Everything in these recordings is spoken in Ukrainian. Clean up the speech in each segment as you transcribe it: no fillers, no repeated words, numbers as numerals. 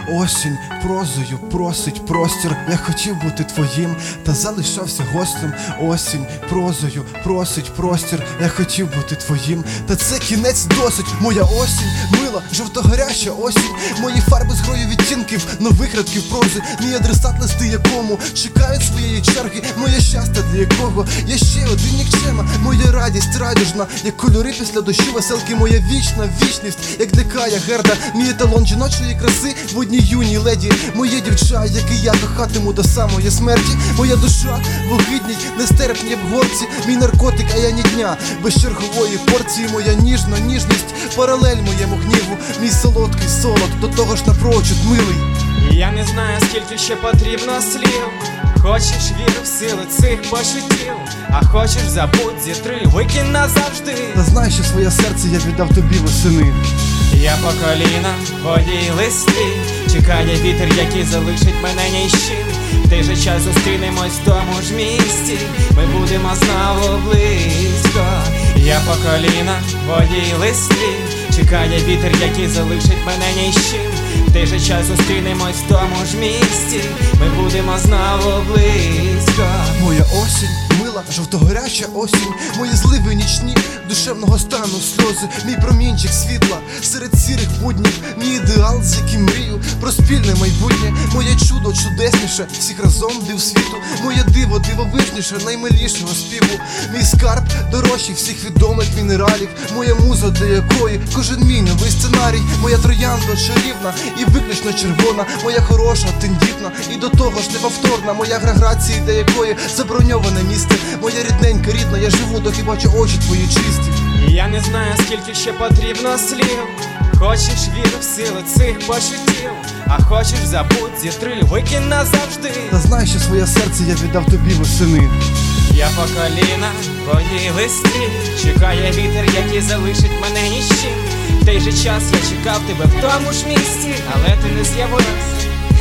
осінь прозою просить простір. Я хотів бути твоїм, та залишався гостем. Осінь прозою просить простір. Я хотів бути твоїм, та це кінець досить. Моя осінь мила, жовтогоряча осінь. Мої фарби з грою відтінків, нових рядків прози. Мій адресат, листи якому чекають своєї черги. Моє щастя, для якого я ще один нікчема. Моя радість радіжна, як кольори після дощу. Веселки моя вічна вічність, як дикая герда. Мій еталон жіночої краси в одній юній леді. Моє дівча, яке я кохатиму до самої смерті. Моя душа вогидній, нестерпні в горці. Мій наркотик, а я ні дня без чергової порції. Моя ніжна ніжність, паралель моєму гніву. Мій солодкий солод, до того ж напрочуд милий. Я не знаю, скільки ще потрібно слів. Хочеш, вір в сили цих почуттів, а хочеш, забудь, зітри, викинь назавжди. Та знай, що своє серце я віддав тобі восени. Я по коліна в воді листі, чекає вітер, який залишить мене ні з чим. В той же час зустрінемось в тому ж місці, ми будемо знову близько. Я по коліна в воді листі, чекає вітер, який залишить мене ні з чим. В той же час зустрінемось в тому ж місці, ми будемо знову близько. Моя осінь мила, жовтогоряча осінь. Мої зливи нічні, душевного стану сльози. Мій промінчик світла серед сірих буднів. Мій ідеал, з яким мрію про спільне майбутнє. Моє чудо чудесніше всіх разом див світу. Моє диво дивовижніше наймилішого співу. Мій скарб дорожчий всіх відомих мінералів. Моя муза, для якої кожен мій новий сценарій. Моя троянда чарівна і виключно червона. Моя хороша, тендітна і до того ж неповторна. Моя грація, для якої заброньоване місце. Моя рідненька рідна, я живу, доки бачу очі твої чисті. Я не знаю, скільки ще потрібно слів. Хочеш, вір в сили цих почуттів, а хочеш, забудь, зітри, викинь назавжди. Та знай, що своє серце я віддав тобі восени. Я по коліна в воді листі, чекає вітер, який залишить мене ні з чим. В той же час я чекав тебе в тому ж місці, але ти не з'явилась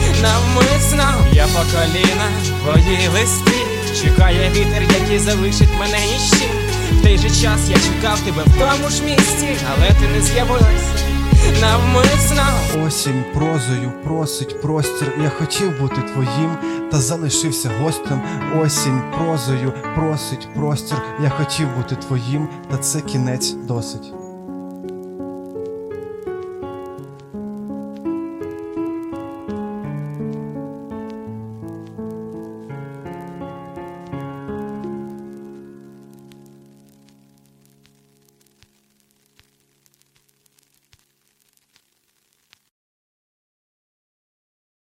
навмисно. Я по коліна в воді листі, чекає вітер, який залишить мене ні з чим. В той же час я чекав тебе в тому ж місці, але ти не з'явилась навмисно. Осінь прозою просить простір. Я хотів бути твоїм, та залишився гостем. Осінь прозою просить простір. Я хотів бути твоїм, та це кінець досить.